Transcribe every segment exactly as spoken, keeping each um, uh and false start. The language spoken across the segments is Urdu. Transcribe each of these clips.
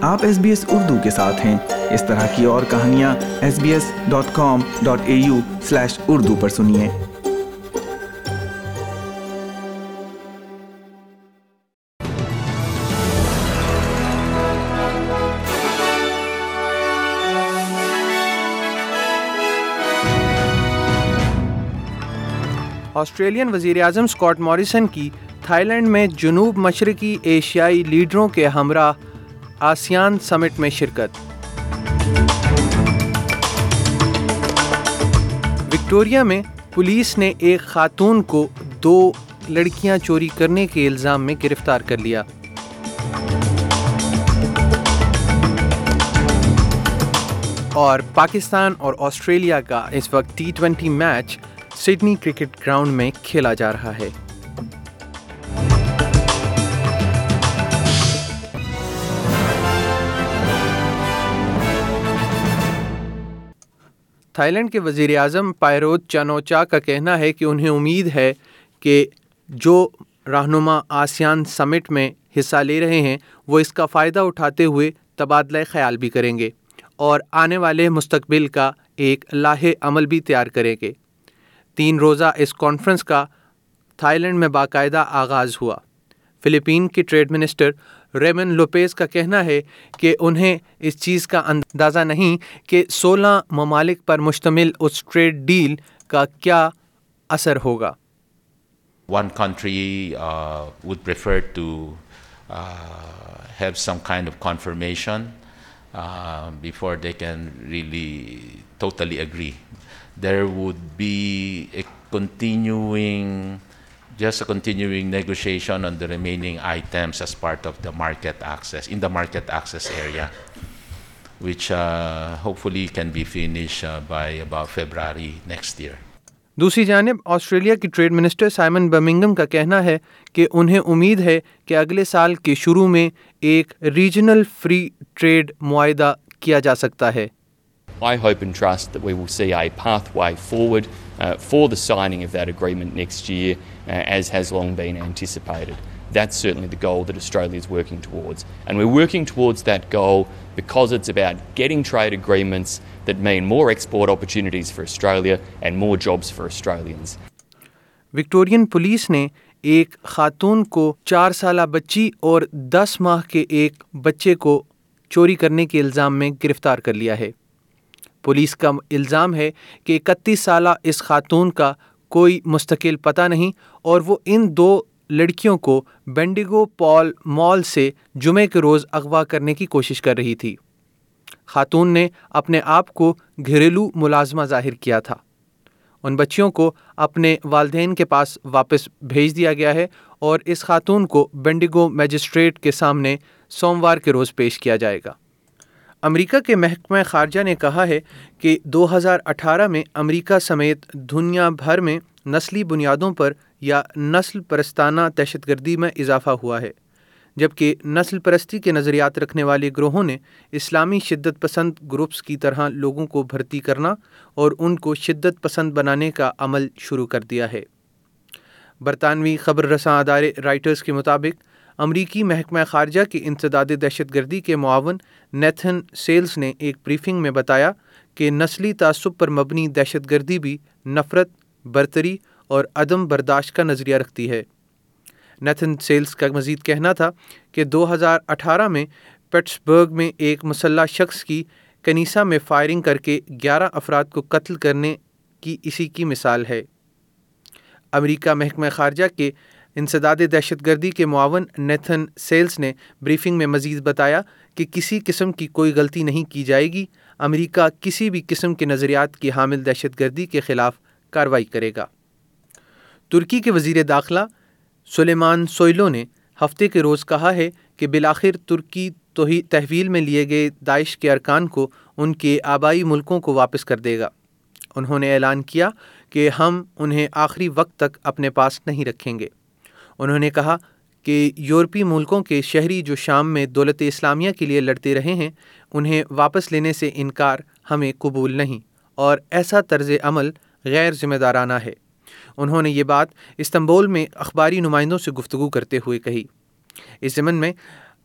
آپ ایس بی ایس اردو کے ساتھ ہیں۔ اس طرح کی اور کہانیاں S B S dot com dot A U slash Urdu پر سنیے۔ آسٹریلین وزیر اعظم اسکاٹ موریسن کی تھائی لینڈ میں جنوب مشرقی ایشیائی لیڈروں کے ہمراہ آسیان سمٹ میں شرکت۔ وکٹوریا میں پولیس نے ایک خاتون کو دو لڑکیاں چوری کرنے کے الزام میں گرفتار کر لیا۔ اور پاکستان اور آسٹریلیا کا اس وقت T twenty match Sydney cricket ground میں کھیلا جا رہا ہے۔ تھائی لینڈ کے وزیر اعظم پائروت چانوچا کا کہنا ہے کہ انہیں امید ہے کہ جو رہنما آسیان سمٹ میں حصہ لے رہے ہیں وہ اس کا فائدہ اٹھاتے ہوئے تبادلہ خیال بھی کریں گے اور آنے والے مستقبل کا ایک لاہے عمل بھی تیار کریں گے۔ تین روزہ اس کانفرنس کا تھائی لینڈ میں باقاعدہ آغاز ہوا۔ فلپین کے ٹریڈ منسٹر ریمن لوپیز کا کہنا ہے کہ انہیں اس چیز کا اندازہ نہیں کہ سولہ ممالک پر مشتمل اس ٹریڈ ڈیل کا کیا اثر ہوگا۔ One country uh, would prefer to uh, have some kind of confirmation uh, before they can really totally agree. There would be a continuing, just a continuing negotiation on the remaining items as part of the market access, in the market access area, which uh, hopefully can be finished uh, by about February next year. دوسری جانب آسٹریلیا کی ٹریڈ منسٹر سائمن برمنگم کا کہنا ہے کہ انہیں امید ہے کہ اگلے سال کے شروع میں ایک ریجنل فری ٹریڈ معاہدہ کیا جا سکتا ہے۔ I hope and trust that we will see a pathway forward uh, for the signing of that agreement next year, uh, as has long been anticipated. That's certainly the goal that Australia is working towards. And we're working towards that goal because it's about getting trade agreements that mean more export opportunities for Australia and more jobs for Australians. Victorian police نے ایک خاتون کو چار سالہ بچی اور دس ماہ کے ایک بچے کو چوری کرنے کے الزام میں گرفتار کر لیا ہے۔ پولیس کا الزام ہے کہ اکتیس سالہ اس خاتون کا کوئی مستقل پتہ نہیں اور وہ ان دو لڑکیوں کو بینڈیگو پال مال سے جمعے کے روز اغوا کرنے کی کوشش کر رہی تھی۔ خاتون نے اپنے آپ کو گھریلو ملازمہ ظاہر کیا تھا۔ ان بچیوں کو اپنے والدین کے پاس واپس بھیج دیا گیا ہے اور اس خاتون کو بینڈیگو میجسٹریٹ کے سامنے سوموار کے روز پیش کیا جائے گا۔ امریکہ کے محکمہ خارجہ نے کہا ہے کہ دو ہزار اٹھارہ میں امریکہ سمیت دنیا بھر میں نسلی بنیادوں پر یا نسل پرستانہ دہشت گردی میں اضافہ ہوا ہے، جبکہ نسل پرستی کے نظریات رکھنے والے گروہوں نے اسلامی شدت پسند گروپس کی طرح لوگوں کو بھرتی کرنا اور ان کو شدت پسند بنانے کا عمل شروع کر دیا ہے۔ برطانوی خبر رساں ادارے رائٹرز کے مطابق امریکی محکمہ خارجہ کے انسداد دہشت گردی کے معاون نیتھن سیلز نے ایک بریفنگ میں بتایا کہ نسلی تعصب پر مبنی دہشت گردی بھی نفرت، برتری اور عدم برداشت کا نظریہ رکھتی ہے۔ نیتھن سیلز کا مزید کہنا تھا کہ دو ہزار اٹھارہ میں پیٹسبرگ میں ایک مسلح شخص کی کنیسہ میں فائرنگ کر کے گیارہ افراد کو قتل کرنے کی اسی کی مثال ہے۔ امریکہ محکمہ خارجہ کے انسداد دہشت گردی کے معاون نیتھن سیلز نے بریفنگ میں مزید بتایا کہ کسی قسم کی کوئی غلطی نہیں کی جائے گی، امریکہ کسی بھی قسم کے نظریات کی حامل دہشت گردی کے خلاف کارروائی کرے گا۔ ترکی کے وزیر داخلہ سلیمان سوئلو نے ہفتے کے روز کہا ہے کہ بالآخر ترکی تحویل میں لیے گئے داعش کے ارکان کو ان کے آبائی ملکوں کو واپس کر دے گا۔ انہوں نے اعلان کیا کہ ہم انہیں آخری وقت تک اپنے پاس نہیں رکھیں گے۔ انہوں نے کہا کہ یورپی ملکوں کے شہری جو شام میں دولت اسلامیہ کے لیے لڑتے رہے ہیں انہیں واپس لینے سے انکار ہمیں قبول نہیں اور ایسا طرز عمل غیر ذمہ دارانہ ہے۔ انہوں نے یہ بات استنبول میں اخباری نمائندوں سے گفتگو کرتے ہوئے کہی۔ اس ضمن میں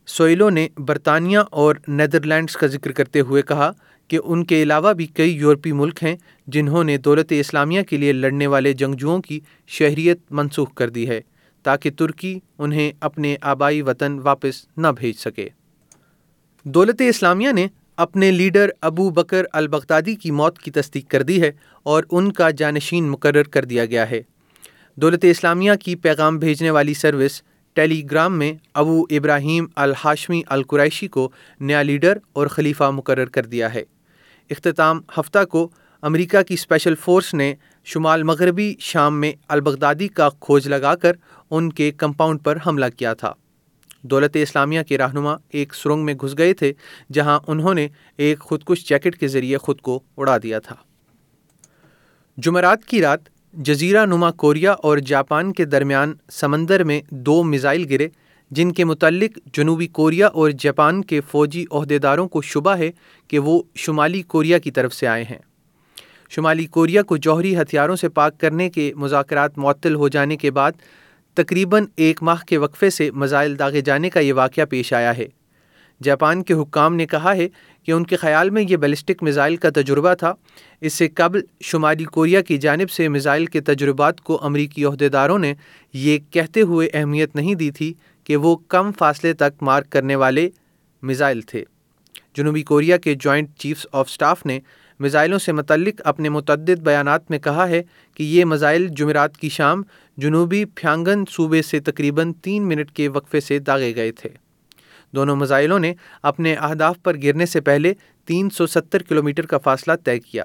سوئلو نے برطانیہ اور نیدرلینڈز کا ذکر کرتے ہوئے کہا کہ ان کے علاوہ بھی کئی یورپی ملک ہیں جنہوں نے دولت اسلامیہ کے لیے لڑنے والے جنگجوؤں کی شہریت منسوخ کر دی ہے تاکہ ترکی انہیں اپنے آبائی وطن واپس نہ بھیج سکے۔ دولت اسلامیہ نے اپنے لیڈر ابو بکر البغدادی کی موت کی تصدیق کر دی ہے اور ان کا جانشین مقرر کر دیا گیا ہے۔ دولت اسلامیہ کی پیغام بھیجنے والی سروس ٹیلی گرام میں ابو ابراہیم الہاشمی القریشی کو نیا لیڈر اور خلیفہ مقرر کر دیا ہے۔ اختتام ہفتہ کو امریکہ کی اسپیشل فورس نے شمال مغربی شام میں البغدادی کا کھوج لگا کر ان کے کمپاؤنڈ پر حملہ کیا تھا۔ دولت اسلامیہ کے رہنما ایک سرنگ میں گھس گئے تھے جہاں انہوں نے ایک خودکش جیکٹ کے ذریعے خود کو اڑا دیا تھا۔ جمعرات کی رات جزیرہ نما کوریا اور جاپان کے درمیان سمندر میں دو میزائل گرے جن کے متعلق جنوبی کوریا اور جاپان کے فوجی عہدیداروں کو شبہ ہے کہ وہ شمالی کوریا کی طرف سے آئے ہیں۔ شمالی کوریا کو جوہری ہتھیاروں سے پاک کرنے کے مذاکرات معطل ہو جانے کے بعد تقریباً ایک ماہ کے وقفے سے میزائل داغے جانے کا یہ واقعہ پیش آیا ہے۔ جاپان کے حکام نے کہا ہے کہ ان کے خیال میں یہ بیلسٹک میزائل کا تجربہ تھا۔ اس سے قبل شمالی کوریا کی جانب سے میزائل کے تجربات کو امریکی عہدیداروں نے یہ کہتے ہوئے اہمیت نہیں دی تھی کہ وہ کم فاصلے تک مار کرنے والے میزائل تھے۔ جنوبی کوریا کے جوائنٹ چیفز آف سٹاف نے میزائلوں سے متعلق اپنے متعدد بیانات میں کہا ہے کہ یہ میزائل جمعرات کی شام جنوبی پھیانگن صوبے سے تقریباً تین منٹ کے وقفے سے داغے گئے تھے۔ دونوں میزائلوں نے اپنے اہداف پر گرنے سے پہلے تین سو ستر کلومیٹر کا فاصلہ طے کیا۔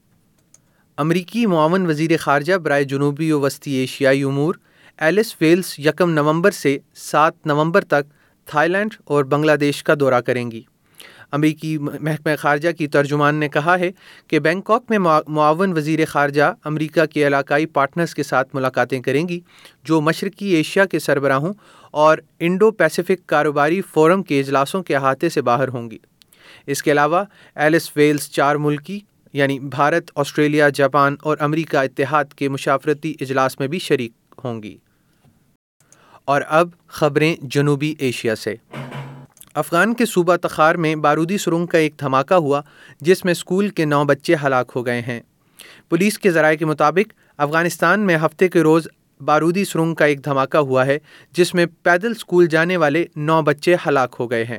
امریکی معاون وزیر خارجہ برائے جنوبی و وسطی ایشیائی امور ایلس ویلز یکم نومبر سے سات نومبر تک تھائی لینڈ اور بنگلہ دیش کا دورہ کریں گی۔ امریکی محکمہ خارجہ کی ترجمان نے کہا ہے کہ بینکاک میں معاون وزیر خارجہ امریکہ کے علاقائی پارٹنرز کے ساتھ ملاقاتیں کریں گی جو مشرقی ایشیا کے سربراہوں اور انڈو پیسیفک کاروباری فورم کے اجلاسوں کے احاطے سے باہر ہوں گی۔ اس کے علاوہ ایلس ویلز چار ملکی یعنی بھارت، آسٹریلیا، جاپان اور امریکہ اتحاد کے مشاورتی اجلاس میں بھی شریک ہوں گی۔ اور اب خبریں جنوبی ایشیا سے۔ افغان کے صوبہ تخار میں بارودی سرنگ کا ایک دھماکہ ہوا جس میں اسکول کے نو بچے ہلاک ہو گئے ہیں۔ پولیس کے ذرائع کے مطابق افغانستان میں ہفتے کے روز بارودی سرنگ کا ایک دھماکہ ہوا ہے جس میں پیدل اسکول جانے والے نو بچے ہلاک ہو گئے ہیں۔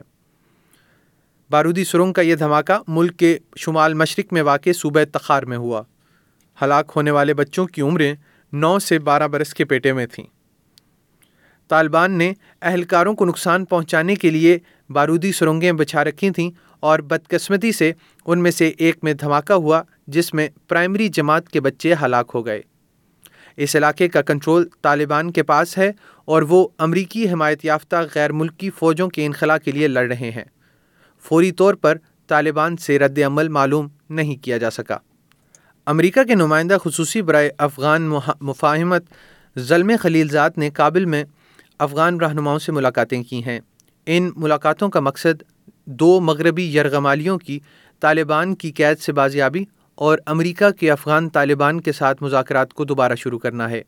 بارودی سرنگ کا یہ دھماکہ ملک کے شمال مشرق میں واقع صوبہ تخار میں ہوا۔ ہلاک ہونے والے بچوں کی عمریں نو سے بارہ برس کے پیٹے میں تھیں۔ طالبان نے اہلکاروں کو نقصان پہنچانے کے لیے بارودی سرنگیں بچھا رکھی تھیں اور بدقسمتی سے ان میں سے ایک میں دھماکہ ہوا جس میں پرائمری جماعت کے بچے ہلاک ہو گئے۔ اس علاقے کا کنٹرول طالبان کے پاس ہے اور وہ امریکی حمایت یافتہ غیر ملکی فوجوں کے انخلاء کے لیے لڑ رہے ہیں۔ فوری طور پر طالبان سے رد عمل معلوم نہیں کیا جا سکا۔ امریکہ کے نمائندہ خصوصی برائے افغان مفاہمت زلمے خلیل زاد نے کابل میں افغان رہنماؤں سے ملاقاتیں کی ہیں۔ ان ملاقاتوں کا مقصد دو مغربی یرغمالیوں کی طالبان کی قید سے بازیابی اور امریکہ کے افغان طالبان کے ساتھ مذاکرات کو دوبارہ شروع کرنا ہے۔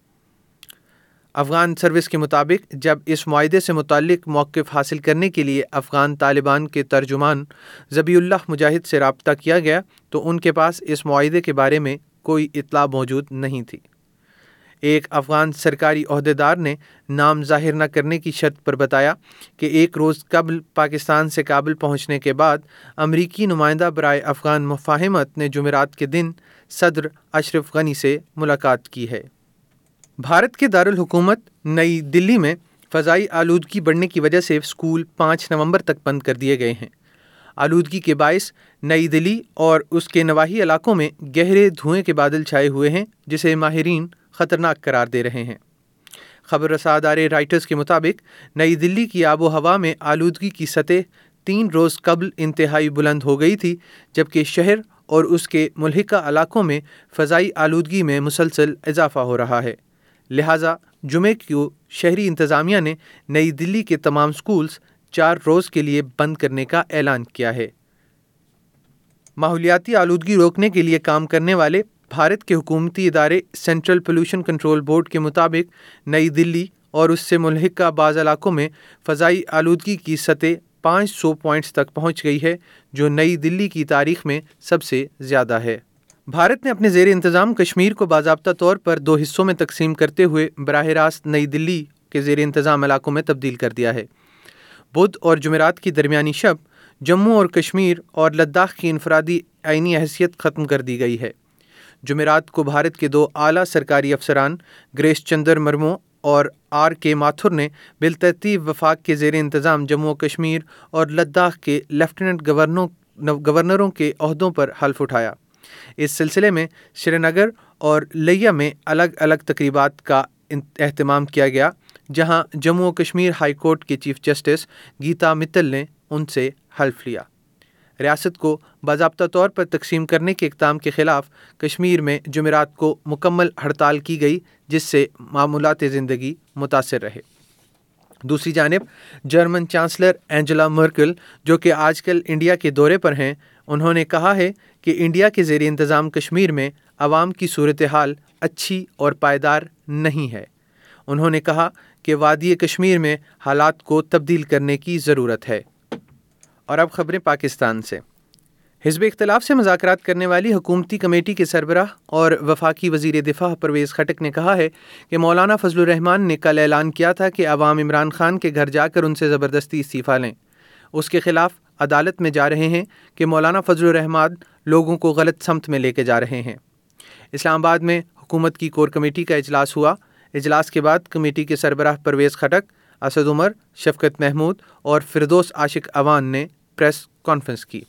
افغان سروس کے مطابق جب اس معاہدے سے متعلق موقف حاصل کرنے کے لیے افغان طالبان کے ترجمان ذبیح اللہ مجاہد سے رابطہ کیا گیا تو ان کے پاس اس معاہدے کے بارے میں کوئی اطلاع موجود نہیں تھی۔ ایک افغان سرکاری عہدیدار نے نام ظاہر نہ کرنے کی شرط پر بتایا کہ ایک روز قبل پاکستان سے کابل پہنچنے کے بعد امریکی نمائندہ برائے افغان مفاہمت نے جمعرات کے دن صدر اشرف غنی سے ملاقات کی ہے۔ بھارت کے دارالحکومت نئی دلی میں فضائی آلودگی بڑھنے کی وجہ سے اسکول پانچ نومبر تک بند کر دیے گئے ہیں۔ آلودگی کے باعث نئی دلی اور اس کے نواحی علاقوں میں گہرے دھوئیں کے بادل چھائے ہوئے ہیں جسے ماہرین خطرناک قرار دے رہے ہیں۔ خبر رساں ادارے رائٹرز کے مطابق نئی دلی کی آب و ہوا میں آلودگی کی سطح تین روز قبل انتہائی بلند ہو گئی تھی جبکہ شہر اور اس کے ملحقہ علاقوں میں فضائی آلودگی میں مسلسل اضافہ ہو رہا ہے۔ لہٰذا جمعے کو شہری انتظامیہ نے نئی دلی کے تمام اسکولز چار روز کے لیے بند کرنے کا اعلان کیا ہے۔ ماحولیاتی آلودگی روکنے کے لیے کام کرنے والے بھارت کے حکومتی ادارے سینٹرل پولوشن کنٹرول بورڈ کے مطابق نئی دلی اور اس سے ملحقہ بعض علاقوں میں فضائی آلودگی کی سطح پانچ سو پوائنٹس تک پہنچ گئی ہے، جو نئی دلی کی تاریخ میں سب سے زیادہ ہے۔ بھارت نے اپنے زیر انتظام کشمیر کو باضابطہ طور پر دو حصوں میں تقسیم کرتے ہوئے براہ راست نئی دلی کے زیر انتظام علاقوں میں تبدیل کر دیا ہے۔ بدھ اور جمعرات کی درمیانی شب جموں اور کشمیر اور لداخ کی انفرادی آئینی حیثیت ختم کر دی گئی ہے۔ جمعرات کو بھارت کے دو اعلیٰ سرکاری افسران گریش چندر مرمو اور آر کے ماتھر نے بالترتیب وفاق کے زیر انتظام جموں و کشمیر اور لداخ کے لیفٹیننٹ گورنروں گورنروں کے عہدوں پر حلف اٹھایا۔ اس سلسلے میں سری نگر اور لیہ میں الگ الگ تقریبات کا اہتمام کیا گیا، جہاں جموں و کشمیر ہائی کورٹ کے چیف جسٹس گیتا متل نے ان سے حلف لیا۔ ریاست کو باضابطہ طور پر تقسیم کرنے کے اقدام کے خلاف کشمیر میں جمعرات کو مکمل ہڑتال کی گئی، جس سے معمولات زندگی متاثر رہے۔ دوسری جانب جرمن چانسلر اینجلا مرکل، جو کہ آج کل انڈیا کے دورے پر ہیں، انہوں نے کہا ہے کہ انڈیا کے زیر انتظام کشمیر میں عوام کی صورتحال اچھی اور پائیدار نہیں ہے۔ انہوں نے کہا کہ وادی کشمیر میں حالات کو تبدیل کرنے کی ضرورت ہے۔ اور اب خبریں پاکستان سے۔ حزب اختلاف سے مذاکرات کرنے والی حکومتی کمیٹی کے سربراہ اور وفاقی وزیر دفاع پرویز خٹک نے کہا ہے کہ مولانا فضل الرحمان نے کل اعلان کیا تھا کہ عوام عمران خان کے گھر جا کر ان سے زبردستی استعفیٰ لیں۔ اس کے خلاف عدالت میں جا رہے ہیں کہ مولانا فضل الرحمان لوگوں کو غلط سمت میں لے کے جا رہے ہیں۔ اسلام آباد میں حکومت کی کور کمیٹی کا اجلاس ہوا۔ اجلاس کے بعد کمیٹی کے سربراہ پرویز خٹک، اسد عمر، شفقت محمود اور فردوس عاشق اوان نے پریس کانفرنس کی۔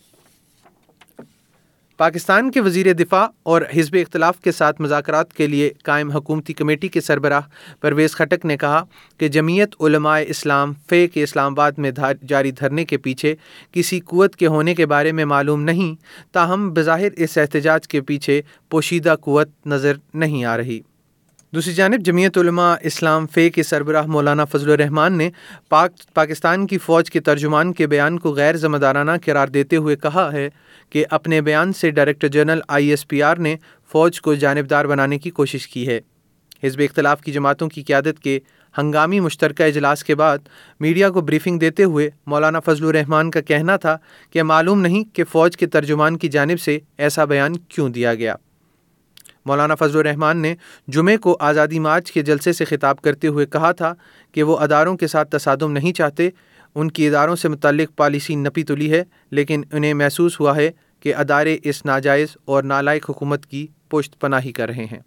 پاکستان کے وزیر دفاع اور حزب اختلاف کے ساتھ مذاکرات کے لیے قائم حکومتی کمیٹی کے سربراہ پرویز خٹک نے کہا کہ جمعیت علماء اسلام فے کے اسلام آباد میں جاری دھرنے کے پیچھے کسی قوت کے ہونے کے بارے میں معلوم نہیں، تاہم بظاہر اس احتجاج کے پیچھے پوشیدہ قوت نظر نہیں آ رہی۔ دوسری جانب جمعیت علماء اسلام فے کے سربراہ مولانا فضل الرحمان نے پاک پاکستان کی فوج کے ترجمان کے بیان کو غیر ذمہ دارانہ قرار دیتے ہوئے کہا ہے کہ اپنے بیان سے director general I S P R نے فوج کو جانبدار بنانے کی کوشش کی ہے۔ حزب اختلاف کی جماعتوں کی قیادت کے ہنگامی مشترکہ اجلاس کے بعد میڈیا کو بریفنگ دیتے ہوئے مولانا فضل الرحمان کا کہنا تھا کہ معلوم نہیں کہ فوج کے ترجمان کی جانب سے ایسا بیان کیوں دیا گیا۔ مولانا فضل الرحمان نے جمعے کو آزادی مارچ کے جلسے سے خطاب کرتے ہوئے کہا تھا کہ وہ اداروں کے ساتھ تصادم نہیں چاہتے، ان کی اداروں سے متعلق پالیسی نپی تلی ہے، لیکن انہیں محسوس ہوا ہے کہ ادارے اس ناجائز اور نالائق حکومت کی پشت پناہی کر رہے ہیں۔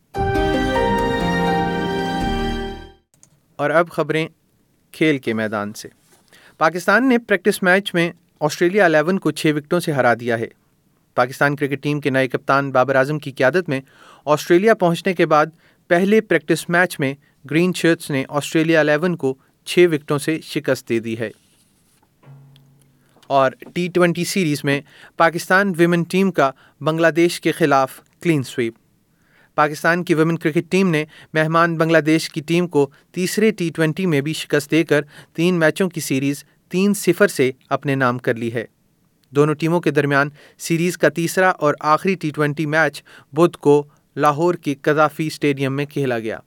اور اب خبریں کھیل کے میدان سے۔ پاکستان نے پریکٹس میچ میں آسٹریلیا الیون کو چھ وکٹوں سے ہرا دیا ہے۔ پاکستان کرکٹ ٹیم کے نئے کپتان بابر اعظم کی قیادت میں آسٹریلیا پہنچنے کے بعد پہلے پریکٹس میچ میں گرین شرٹس نے آسٹریلیا الیون کو چھ وکٹوں سے شکست دے دی ہے۔ اور ٹی ٹوینٹی سیریز میں پاکستان ویمن ٹیم کا بنگلہ دیش کے خلاف کلین سویپ۔ پاکستان کی ویمن کرکٹ ٹیم نے مہمان بنگلہ دیش کی ٹیم کو تیسرے ٹی ٹوینٹی میں بھی شکست دے کر تین میچوں کی سیریز تین صفر سے اپنے نام کر لی ہے۔ دونوں ٹیموں کے درمیان سیریز کا تیسرا اور آخری ٹی ٹوینٹی میچ بدھ کو لاہور کے قذافی اسٹیڈیم میں کھیلا گیا۔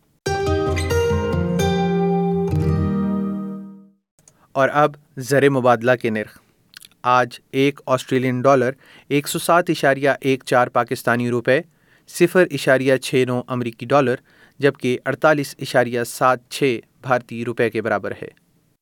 اور اب زر مبادلہ کے نرخ۔ آج ایک آسٹریلین ڈالر ایک سو سات اشاریہ ایک چار پاکستانی روپے، صفر اشاریہ چھ نو امریکی ڈالر، جبکہ اڑتالیس اشاریہ سات چھ بھارتی روپے کے برابر ہے۔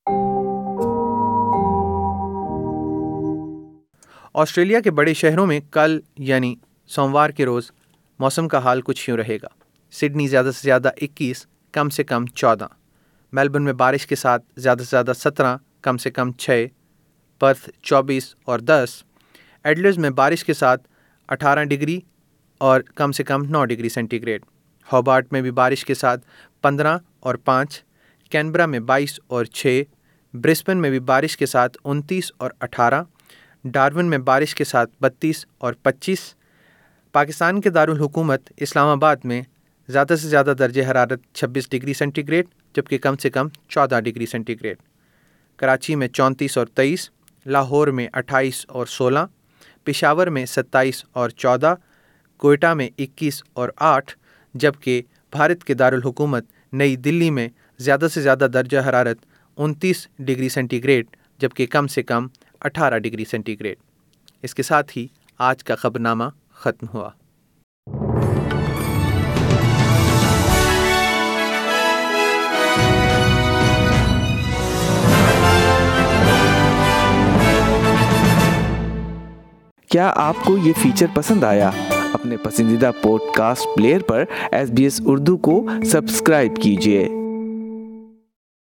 آسٹریلیا کے بڑے شہروں میں کل یعنی سوموار کے روز موسم کا حال کچھ یوں رہے گا۔ سڈنی زیادہ سے زیادہ اکیس، کم سے کم چودہ، میلبرن میں بارش کے ساتھ زیادہ سے زیادہ سترہ، کم سے کم چھ، پرتھ چوبیس اور دس، ایڈلیڈ میں بارش کے ساتھ اٹھارہ ڈگری اور کم سے کم نو ڈگری سینٹی گریڈ، ہوبارٹ میں بھی بارش کے ساتھ پندرہ اور پانچ، کینبرا میں بائیس اور چھ، برسبن میں بھی بارش کے ساتھ انتیس اور اٹھارہ، ڈارون میں بارش کے ساتھ بتیس اور پچیس۔ پاکستان کے دارالحکومت اسلام آباد میں زیادہ سے زیادہ درجہ حرارت چھبیس ڈگری سینٹی گریڈ، جبکہ کم سے کم چودہ ڈگری سینٹی گریڈ۔ کراچی میں چونتیس اور تیئیس، لاہور میں اٹھائیس اور سولہ، پشاور میں ستائیس اور چودہ، کوئٹہ میں اکیس اور آٹھ، جبکہ بھارت کے دارالحکومت نئی دلی میں زیادہ سے زیادہ درجہ حرارت انتیس ڈگری سینٹی گریڈ جبکہ کم سے کم اٹھارہ ڈگری سینٹی گریڈ۔ اس کے ساتھ ہی آج کا خبرنامہ ختم ہوا۔ کیا آپ کو یہ فیچر پسند آیا؟ اپنے پسندیدہ پوڈ کاسٹ پلیئر پر ایس بی ایس اردو کو سبسکرائب کیجیے۔